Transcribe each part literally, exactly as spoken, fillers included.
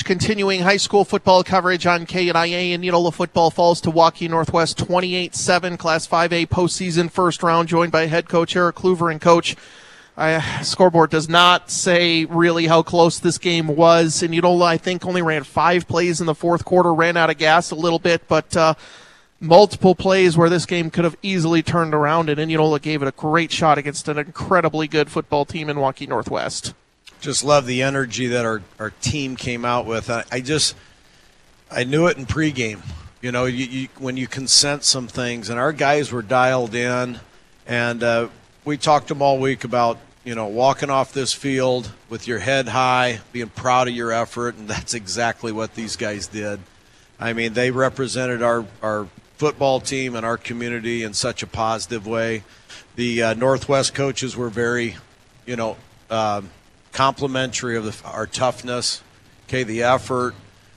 continuing high school football coverage on K N I A, and Neola football falls to Waukee Northwest twenty-eight seven, Class five A postseason first round, joined by head coach Eric Kluver. And coach, I, scoreboard does not say really how close this game was, and Neola, I think, only ran five plays in the fourth quarter, ran out of gas a little bit, but uh, multiple plays where this game could have easily turned around, and Neola gave it a great shot against an incredibly good football team in Waukee Northwest. Just love the energy that our, our team came out with. I, I just, I knew it in pregame. You know, you, you, when you can sense some things, and our guys were dialed in, and uh, we talked to them all week about, you know, walking off this field with your head high, being proud of your effort, and that's exactly what these guys did. I mean, they represented our, our football team and our community in such a positive way. The uh, Northwest coaches were very, you know, um, complimentary of the, our toughness, okay, the effort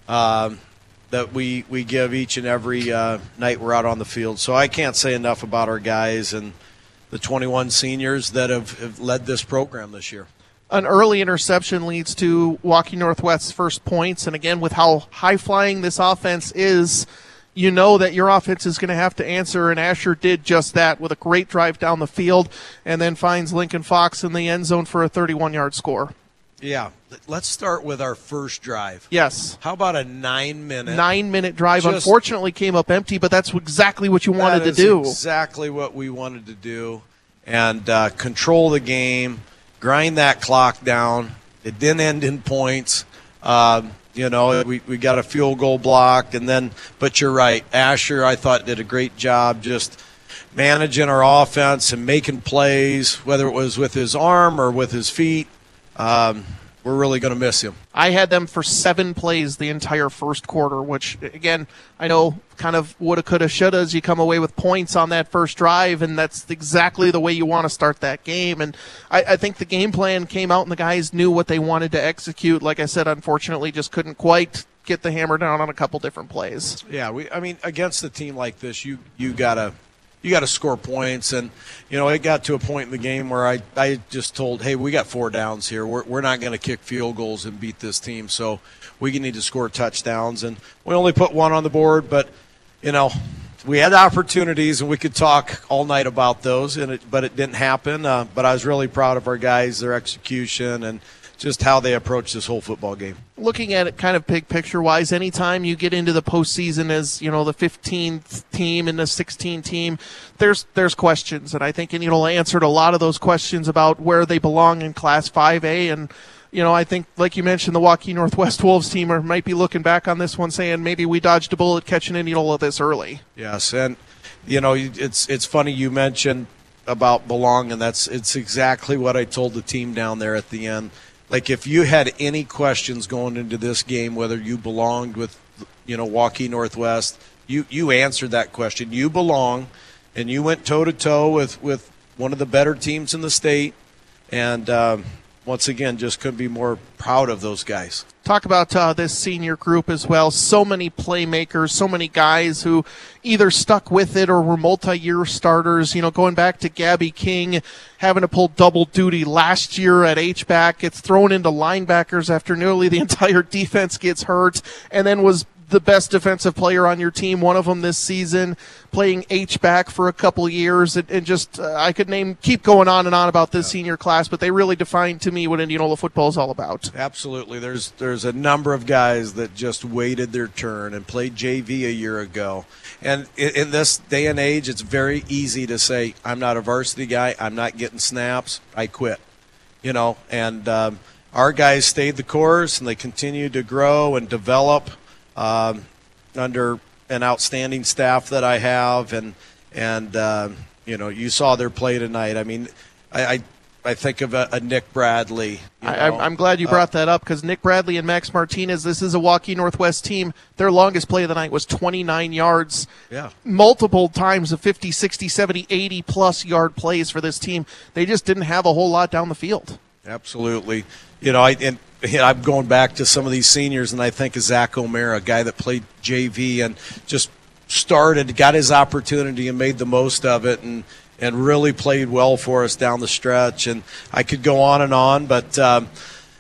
um, that we we give each and every uh, night we're out on the field. So I can't say enough about our guys and the twenty-one seniors that have, have led this program this year. An early interception leads to Waukee Northwest's first points, and again, with how high-flying this offense is, you know that your offense is going to have to answer, and Asher did just that with a great drive down the field and then finds Lincoln Fox in the end zone for a thirty-one-yard score. Yeah. Let's start with our first drive. Yes. How about a nine-minute? Nine-minute drive. Just, unfortunately came up empty, but that's exactly what you wanted to do. Exactly what we wanted to do, and uh, control the game, grind that clock down. It didn't end in points. Um, You know, we, we got a field goal blocked, and then, but you're right. Asher, I thought, did a great job just managing our offense and making plays, whether it was with his arm or with his feet. Um, we're really going to miss him. I had them for seven plays the entire first quarter, which, again, I know kind of woulda, coulda, shoulda as you come away with points on that first drive, and that's exactly the way you want to start that game. And I, I think the game plan came out, and the guys knew what they wanted to execute. Like I said, unfortunately, just couldn't quite get the hammer down on a couple different plays. Yeah, we. I mean, against a team like this, you you gotta you gotta score points, and you know it got to a point in the game where I I just told, hey, we got four downs here. We're we're not going to kick field goals and beat this team, so we need to score touchdowns, and we only put one on the board, but you know. We had opportunities, and we could talk all night about those, and it, but it didn't happen. Uh, but I was really proud of our guys, their execution, and just how they approached this whole football game. Looking at it kind of big picture-wise, anytime you get into the postseason as, you know, the fifteenth team and the sixteenth team, there's there's questions. And I think Neola answered a lot of those questions about where they belong in Class five A. And, you know, I think, like you mentioned, the Waukee Northwest Wolves team are, might be looking back on this one saying maybe we dodged a bullet catching Neola this early. Yes, and, you know, it's it's funny you mentioned about belong, and that's it's exactly what I told the team down there at the end. Like, if you had any questions going into this game, whether you belonged with, you know, Waukee Northwest, you, you answered that question. You belong, and you went toe-to-toe with, with one of the better teams in the state, and um, once again, just couldn't be more proud of those guys. Talk about uh, this senior group as well. So many playmakers, so many guys who either stuck with it or were multi-year starters. You know, going back to Gabby King, having to pull double duty last year at H-back, gets thrown into linebackers after nearly the entire defense gets hurt, and then was the best defensive player on your team, one of them this season, playing H-back for a couple years, and, and just uh, I could name, keep going on and on about this yeah. senior class, but they really defined to me what Indianola football is all about. Absolutely. There's there's a number of guys that just waited their turn and played J V a year ago. And in, in this day and age, it's very easy to say, I'm not a varsity guy, I'm not getting snaps, I quit. You know, and um, our guys stayed the course, and they continued to grow and develop. Um, under an outstanding staff that I have, and and uh, you know, you saw their play tonight. I mean, I I, I think of a, a Nick Bradley. You I, I'm glad you brought uh, that up, because Nick Bradley and Max Martinez, this is a Waukee Northwest team. Their longest play of the night was twenty-nine yards. Yeah. Multiple times of fifty, sixty, seventy, eighty plus yard plays for this team. They just didn't have a whole lot down the field. Absolutely. You know, I and. You know, I'm going back to some of these seniors, and I think of Zach O'Mara, a guy that played J V and just started, got his opportunity and made the most of it, and, and really played well for us down the stretch. And I could go on and on, but, um,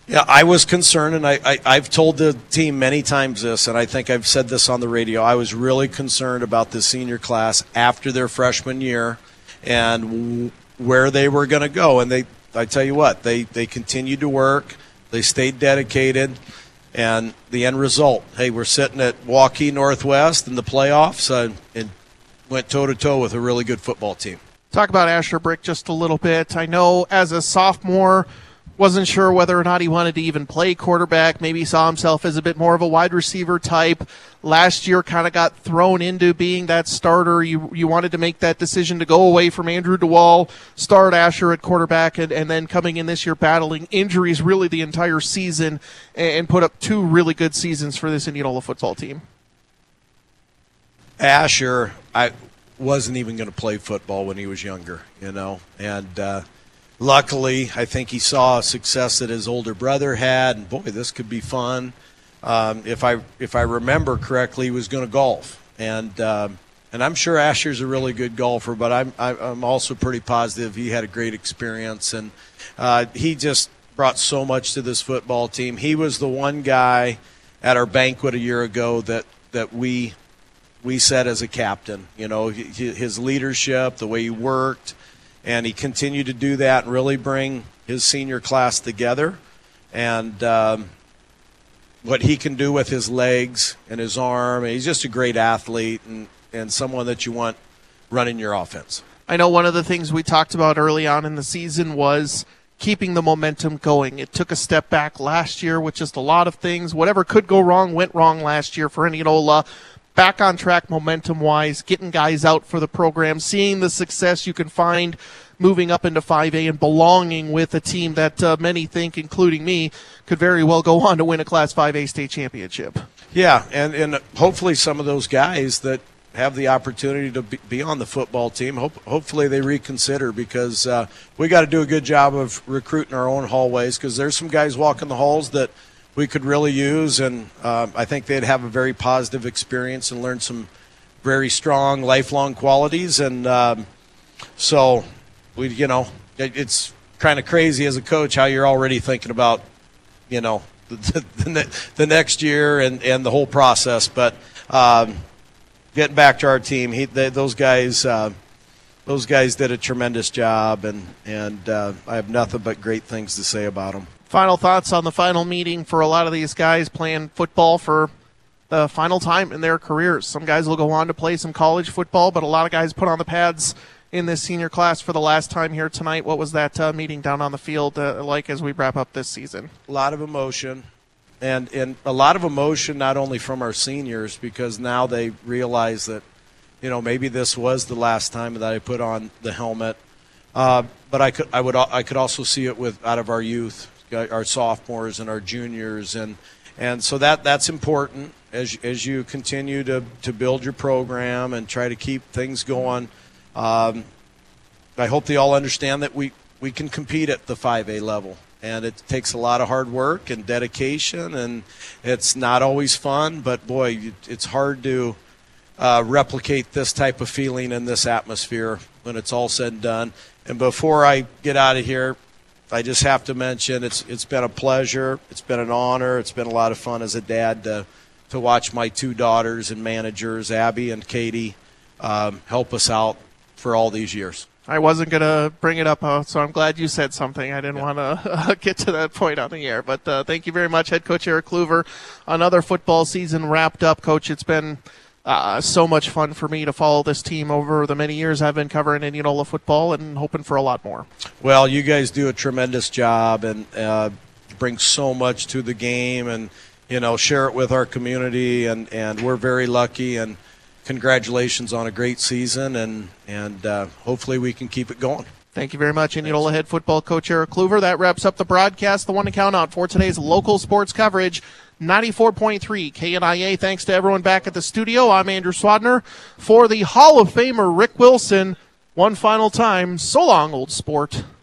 Yeah, I was concerned, and I, I, I've told the team many times this, and I think I've said this on the radio. I was really concerned about the senior class after their freshman year and w- where they were going to go. And they, I tell you what, they, they continued to work. They stayed dedicated. And the end result, hey, we're sitting at Waukee Northwest in the playoffs uh, and went toe-to-toe with a really good football team. Talk about Asher Brick just a little bit. I know as a sophomore, wasn't sure whether or not he wanted to even play quarterback. Maybe saw himself as a bit more of a wide receiver type. Last year kind of got thrown into being that starter. You you wanted to make that decision to go away from Andrew DeWall, start Asher at quarterback, and, and then coming in this year battling injuries really the entire season and put up two really good seasons for this Indianola football team. Asher, I wasn't even going to play football when he was younger, you know, and uh, luckily, I think he saw a success that his older brother had, and boy, this could be fun. Um, if I if I remember correctly, he was going to golf, and um, and I'm sure Asher's a really good golfer, but I'm I'm also pretty positive he had a great experience, and uh, he just brought so much to this football team. He was the one guy at our banquet a year ago that that we we set as a captain. You know, his leadership, the way he worked. And he continued to do that and really bring his senior class together. And um, what he can do with his legs and his arm, and he's just a great athlete and, and someone that you want running your offense. I know one of the things we talked about early on in the season was keeping the momentum going. It took a step back last year with just a lot of things. Whatever could go wrong went wrong last year for Indianola. Back on track momentum-wise, getting guys out for the program, seeing the success you can find moving up into five A and belonging with a team that uh, many think, including me, could very well go on to win a Class five A state championship. Yeah, and, and hopefully some of those guys that have the opportunity to be, be on the football team, hope, hopefully they reconsider because uh, we got to do a good job of recruiting our own hallways because there's some guys walking the halls that – we could really use, and uh, I think they'd have a very positive experience and learn some very strong lifelong qualities. And um, so, we, you know, it, it's kind of crazy as a coach how you're already thinking about, you know, the, the, the next year and, and the whole process. But um, getting back to our team, he, they, those guys, uh, those guys did a tremendous job, and and uh, I have nothing but great things to say about them. Final thoughts on the final meeting for a lot of these guys playing football for the final time in their careers. Some guys will go on to play some college football, but a lot of guys put on the pads in this senior class for the last time here tonight. What was that uh, meeting down on the field uh, like as we wrap up this season? A lot of emotion, and, and a lot of emotion not only from our seniors because now they realize that, you know, maybe this was the last time that I put on the helmet. Uh, but I could I would I could also see it with out of our youth. Our sophomores and our juniors, and and so that that's important as as you continue to, to build your program and try to keep things going. Um, I hope they all understand that we, we can compete at the five A level, and it takes a lot of hard work and dedication, and it's not always fun, but boy, it's hard to uh, replicate this type of feeling in this atmosphere when it's all said and done. And before I get out of here, I just have to mention it's it's been a pleasure. It's been an honor. It's been a lot of fun as a dad to to watch my two daughters and managers, Abby and Katie, um, help us out for all these years. I wasn't going to bring it up, uh, so I'm glad you said something. I didn't yeah. want to uh, get to that point on the air. But uh, thank you very much, Head Coach Eric Kluver. Another football season wrapped up, Coach. It's been uh, so much fun for me to follow this team over the many years I've been covering Indianola football and hoping for a lot more. Well, you guys do a tremendous job and uh, bring so much to the game and, you know, share it with our community. And, and we're very lucky. And congratulations on a great season, and and uh, hopefully we can keep it going. Thank you very much, Indianola head football coach Eric Kluver. That wraps up the broadcast, the one to count out for today's local sports coverage, ninety-four point three K N I A. Thanks to everyone back at the studio. I'm Andrew Swadner. For the Hall of Famer Rick Wilson, one final time, so long, old sport.